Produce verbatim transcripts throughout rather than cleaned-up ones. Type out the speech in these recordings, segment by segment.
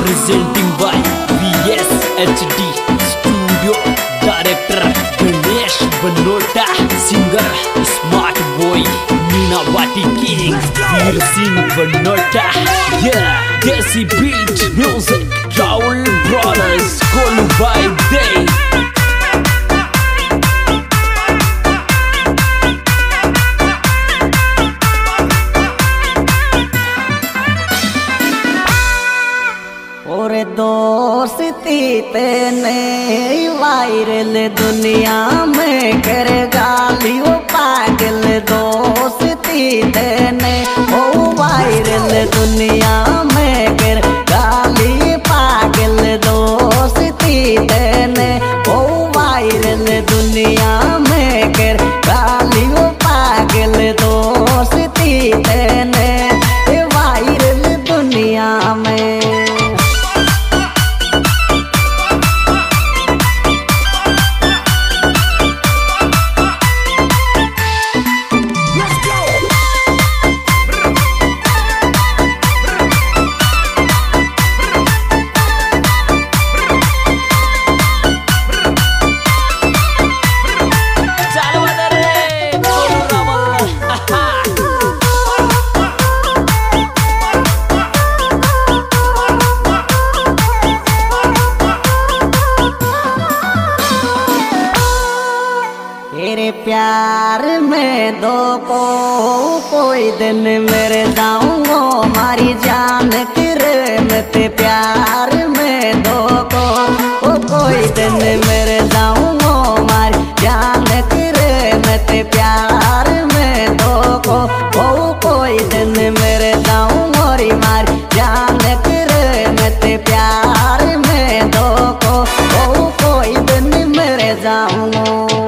presenting by V S H D Studio, Director Ganesh Banota, Singer Smart Boy, Meena Bati King, Veer Singh Banota, yeah, Desi Beat Music, Raul Brothers, Golu by Day. दोस्ती तेने viral दुनिया में कर गालियों पागल दोस्ती तेने ओ viral दुनिया में कर गाली पागल दोस्ती तेने ओ वायरल दुनिया में कर गालियों पागल दोस्ती तेने वायरल दुनिया में तेरे प्यार में दो को कोई दिन मेरे जाऊंगा हमारी जान तेरे में ते प्यार में दो को ओ कोई दिन मेरे जाऊंगा हमारी जान तेरे में ते प्यार में दो को ओ कोई दिन मेरे जाऊंगा हमारी जान तेरे में ते प्यार में दो को ओ कोई दिन मेरे जाऊंगा।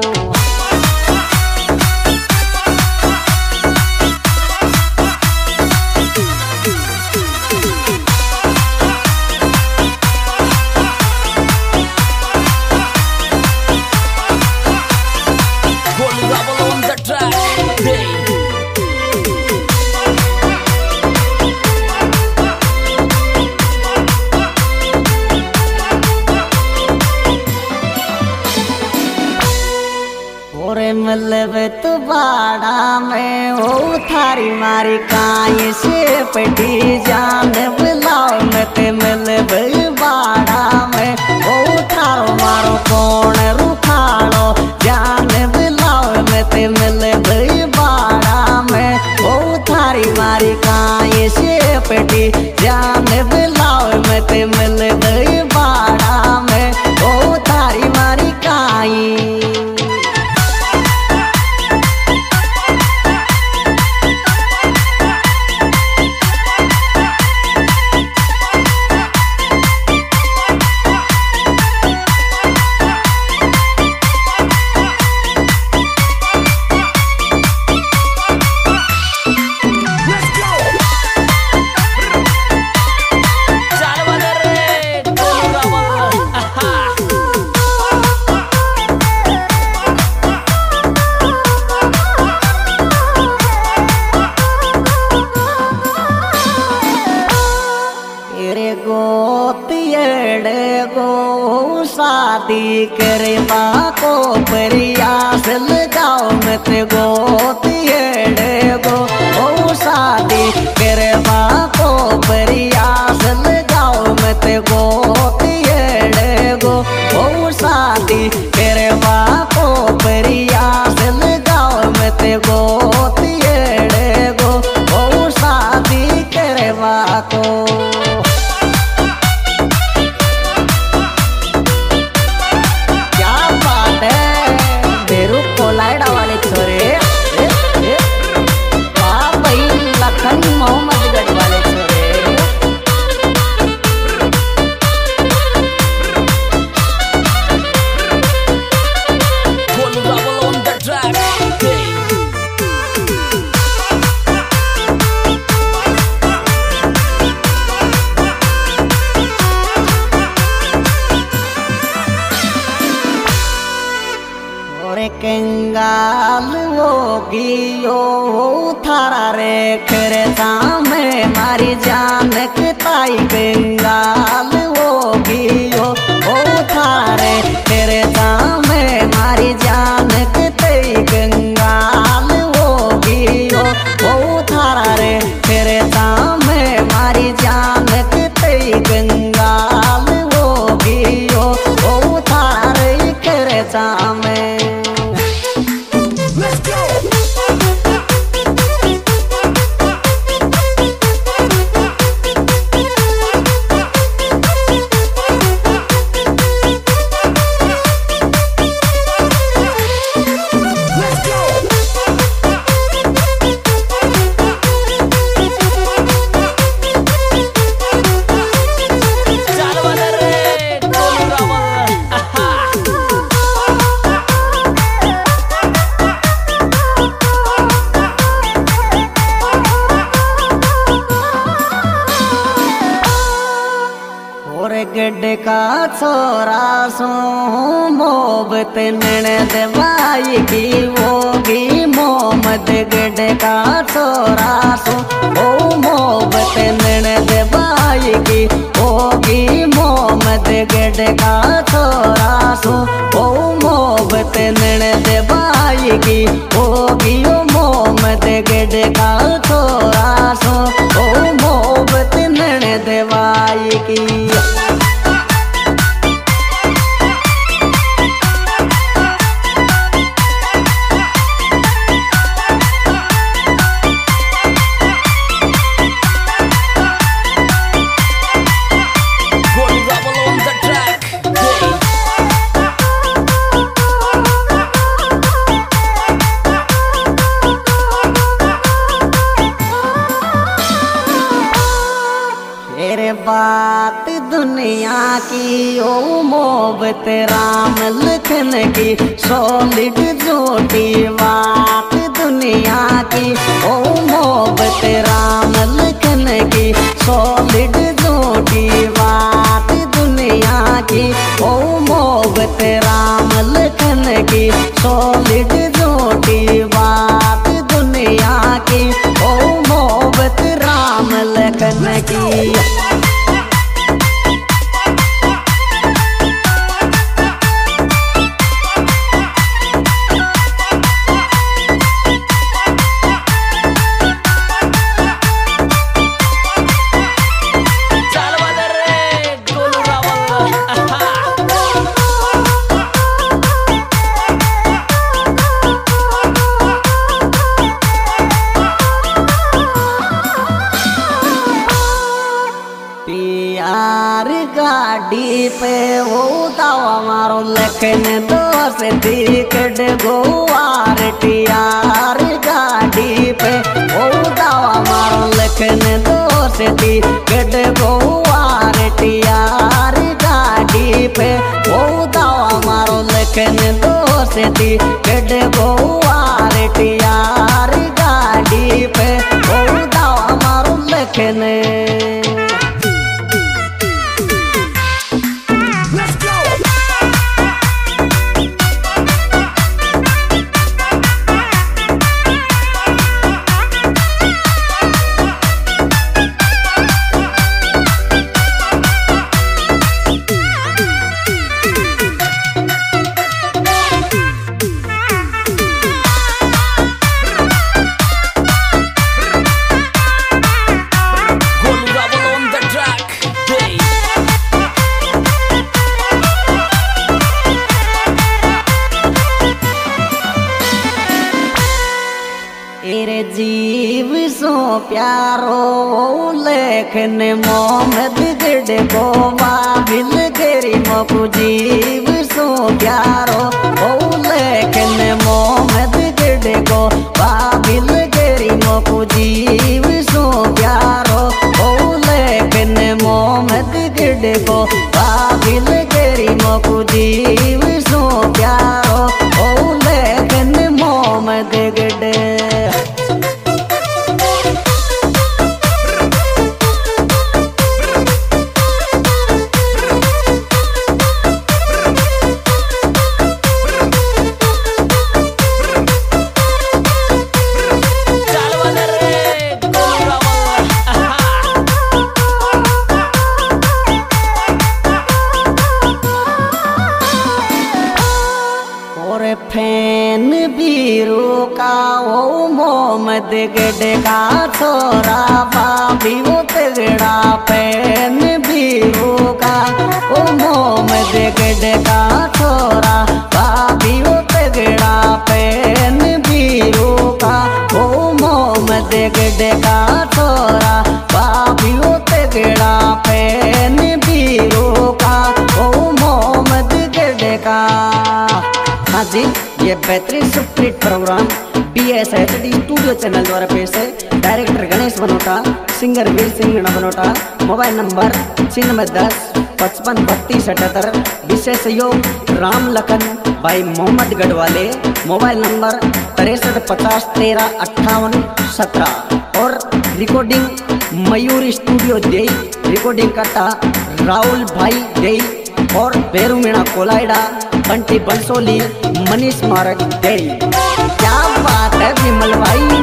मतलब तो बाड़ा में हो थारी मारी काई से पटी जान बुलाओ मते मतलब बाड़ा में हो थारो मारो कौन रुखाड़ो जान बुलाओ मते मतलब बाड़ा में हो थारी मारी काई से पटी जान बुलाओ मते मतलब बाड़ा में हो थारी मारी काई। शादी करे बाको प्रयास लगाओ मत गोतिये गो ओ शादी करे बाको प्रयास लगाओ मत गोतिये गो ओ शादी करे बाको प्रयास लगाओ मत गोतिये गो ओ शादी करे बाको। मोहम्मद गढ़ वाले कंगाल होगियो थारा रे करे में मारी जान के ताई कंगाल में मारी जान किते गंगाल होगी ओ ओ थार करे सामे गड्ढे का छोरा सो मोहब्बत नैन दवाई की होगी मोहम्मद गड्ढे का छोरा सो ओ मोहब्बत नैन दवाई की होगी मोहम्मद गड्ढे का छोरा सो ओ मोहब्बत नैन दवाई की होगी ओ मोहम्मद गड्ढे का छोरा सो ओ मोहब्बत नैन दवाई की बात दुनिया की ओ मोहब्बत राम लखन की सॉलिड जोटी बात दुनिया की ओ मोहब्बत राम लखन की सॉलिड जोटी बात दुनिया की ओ मोहब्बत राम लखन की सॉलिड जोटी बात दुनिया की ओ मोहब्बत राम लखन की यार गाड़ी पे वो दावा मारो लखन दोस्त दिकड़ गोवार टियार गाड़ी पे वो दावा मारो लखन दोस्त दिकड़ गोवार टियार गाड़ी पे वो दावा मारो लखन दोस्त दिकड़ गोवार टियार गाड़ी पे वो दावा मारो लखन तेरे जीव सो प्यारो लेखन मोहम्मद गढ़ को बाबिल गेरी मकु जीव सो प्यारो लेखन मोहम्मद गढ़ को बाबिल गेरी मकु जीव सो प्यारो लेखन मोहम्मद गढ़ को बाबिल गेरी मकु जीव सो प्यारो लेखन मोहम्मद गढ़ फैन बीरू का ओ मोहम्मद गढ़ का छोरा भाभी वो बेहतरीन superhit programme B S H D studio channel द्वारा पेश है। Director Ganesh Banota, singer Veer Singh Banota. Mobile number छिन्नवे दस पचपन बत्तीस अठहत्तर। विशेष सहयोग राम लखन भाई मोहम्मद गढ़वाले। मोबाइल नंबर तिरसठ पचास तेरह अट्ठावन सत्रह। और रिकॉर्डिंग मयूर स्टूडियो दे, रिकॉर्डिंग करता राहुल भाई दे। और बेरू मीणा कोलाइडा, बंटी बंसोली, मनीष मारक दे। क्या बात है विमल भाई।